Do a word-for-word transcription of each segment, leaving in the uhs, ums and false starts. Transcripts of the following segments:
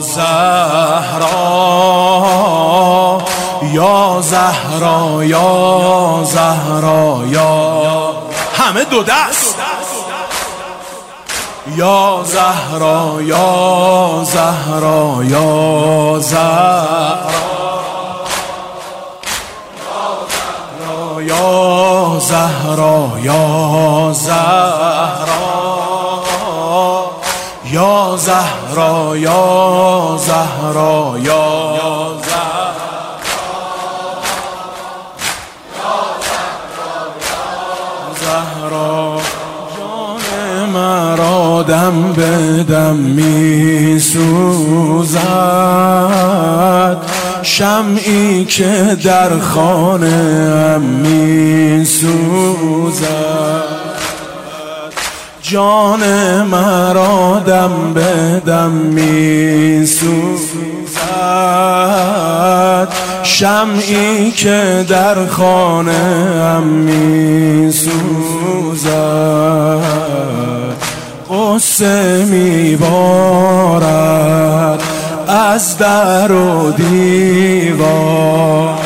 زهرا یا زهرا یا زهرا یا همه دو دست یا زهرا یا زهرا یا زهرا یا زهرا یا زهرا یا زهرا یا زهرا یا زهرا جان مرا دم به دم می سوزد شمعی که در خانه ام می سوزد جان مرا دم به دم می سوزد شمعی که در خانه ام می سوزد غصه می بارد از در و دیوار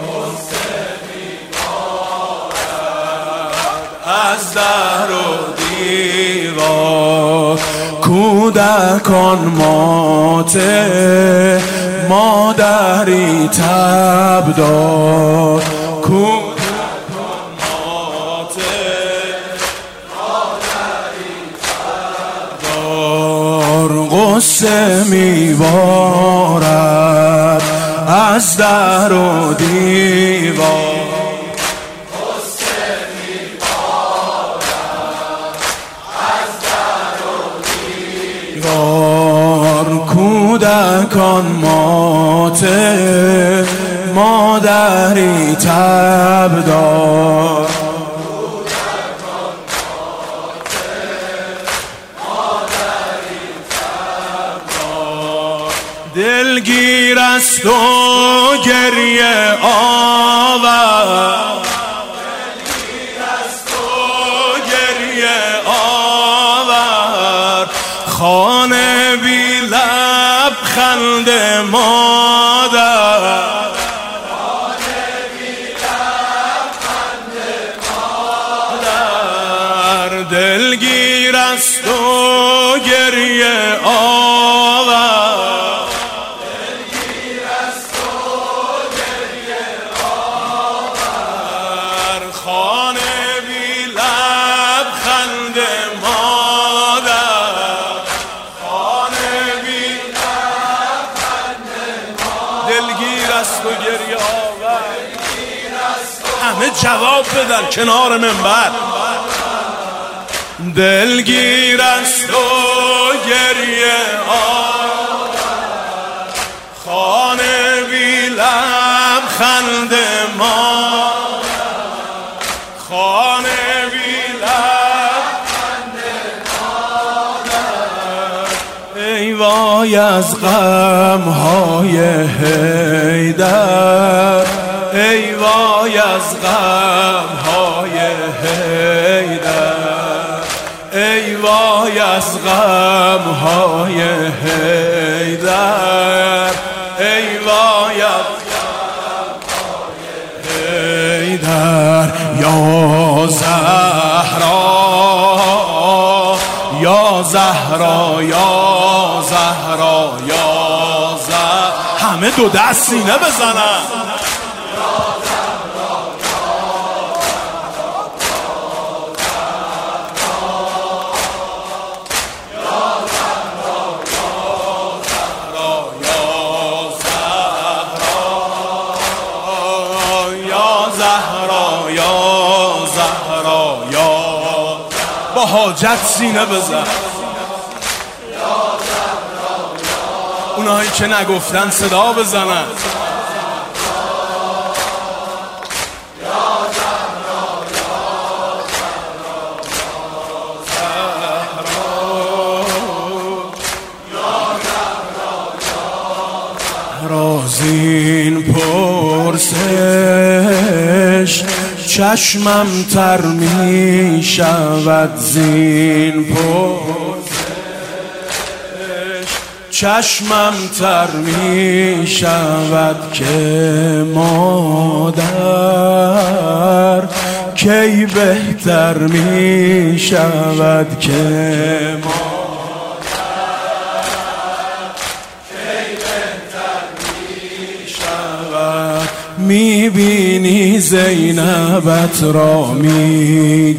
از در و دیوار کودکان ماته مادری تب داد کودکان ماته مادری تب دار غصه میبارد از در و دیوار کودکان ماته مادری تب دار دلگیر است و گریه آور خانه بی لب خند مادر خانه بی لب خند مادر دلگیر است و گریه آور دلگیر است و گریه آور خانه بی لب خند مادر دلگیر است و گریه آور همه جواب بدن کنار منبر دلگیر است و گریه آور خانه بی لب خند مادر خانه بی لب خند مادر ای وای از غم‌های حیدر ای وای از غم‌های حیدر ای وای از غم‌های حیدر ای وای از غم‌های حیدر یا زهرا یا زهرا یا زهرا یا زهرا همه دو دست سینه بزنن با حاجت سینه بزن اونایی که نگفتن صدا بزنن رازین پرسش چشمم تر می شود زین پرسش چشمم تر می شود که مادر، کی بهتر می شود که مادر، کی بهتر می شود. می بینی زینبت را می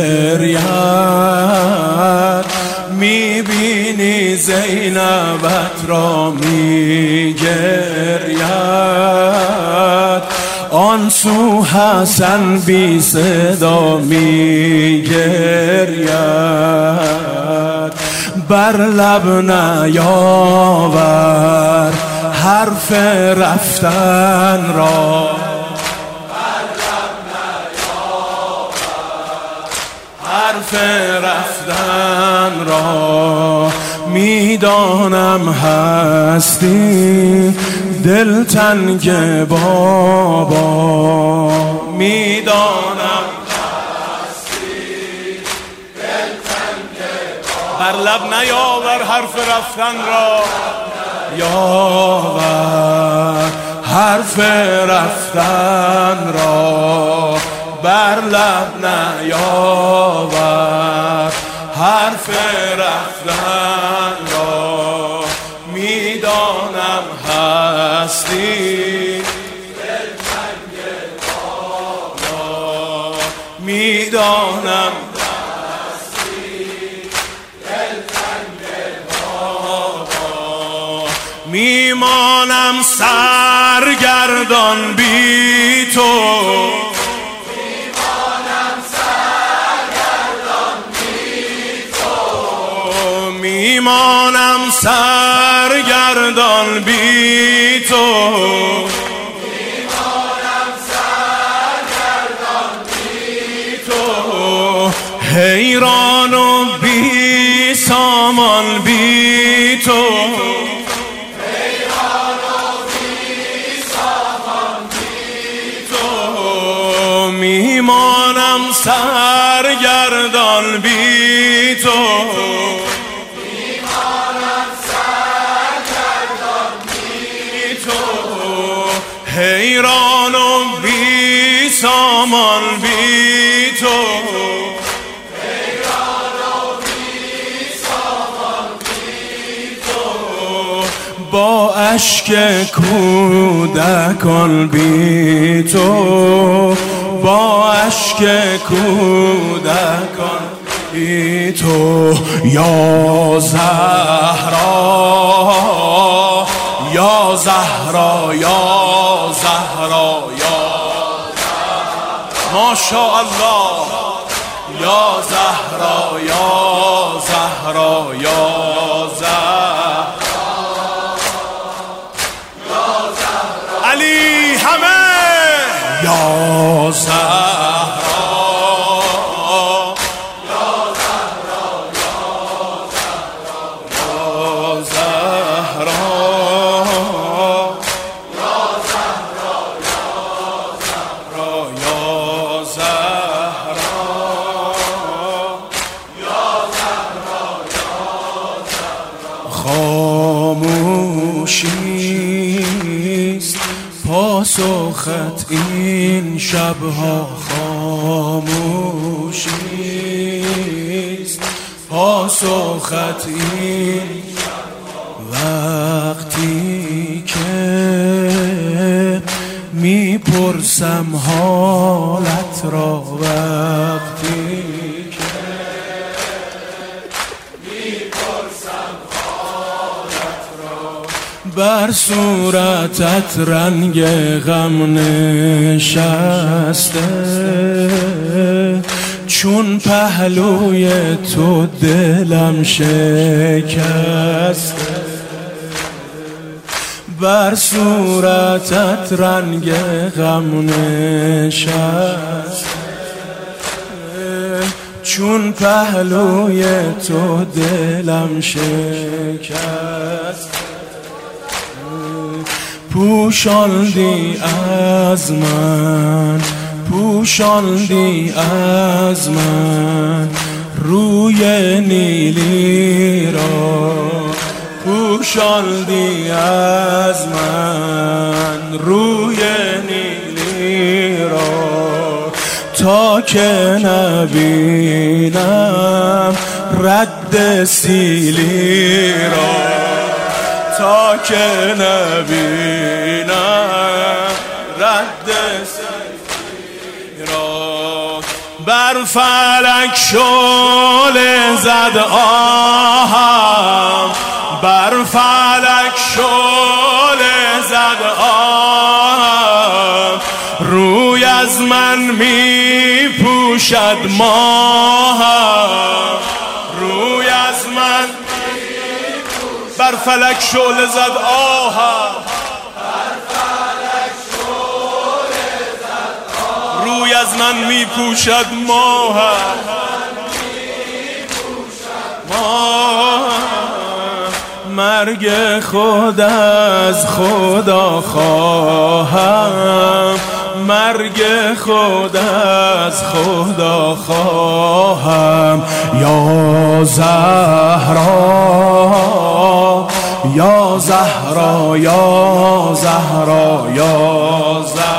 گرید، می بینی زینبت را می گرید، آن سو حسن بی صدا می گرید. بر لب نیاور حرف رفتن را، حرف رفتن را. میدانم هستی دلتنگ بابا، میدانم هستی دلتنگ بابا. بر لب نیاور حرف رفتن را، یاور حرف رفتن را. بر لب نیاور حرف رفتن را. میدانم هستی دلتنگ بابا، میدانم هستی دلتنگ بابا. میمانم سرگردان بی تو، میمانم سرگردان بی تو، میمانم سرگردان بی تو. حیران و بی سامان بی تو، حیران و بی سامان بی تو. میمانم سرگردان بی تو، حیران و بی سامان بی تو، حیران و بی سامان بی تو. با اشک کودکان بی تو، با اشک کودکان بی تو. یا زهرا یا زهرا یا زهرا یا ماشاءالله، یا زهرا یا زهرا یا زهرا علی همه یا زهرا خاموشیست پاسخت این شبها، خاموشیست پاسخت این وقتی که میپرسم حالت را، وقتی بر صورتت رنگ غم نشسته، چون پهلوی تو دلم شکسته. بر صورتت رنگ غم نشسته، چون پهلوی تو دلم شکسته. پوشاندی از من، پوشاندی از من روی نیلی را، پوشاندی از من روی نیلی را تا که نبینم رد سیلی را، تا که نبینم رد سیلی را. بر فلک شعله زد آهم، بر فلک شعله زد آهم، روی از من می پوشد ماهم، روی از من می پوشد. بر فلک شعله زد آهم، بر فلک شعله زد آهم، روی از من می پوشد ماهم، مرگ خود از خدا خواهم، مرگ خود از خدا خواهم. یا زهرا یا زهرا یا زهرا یا زهرا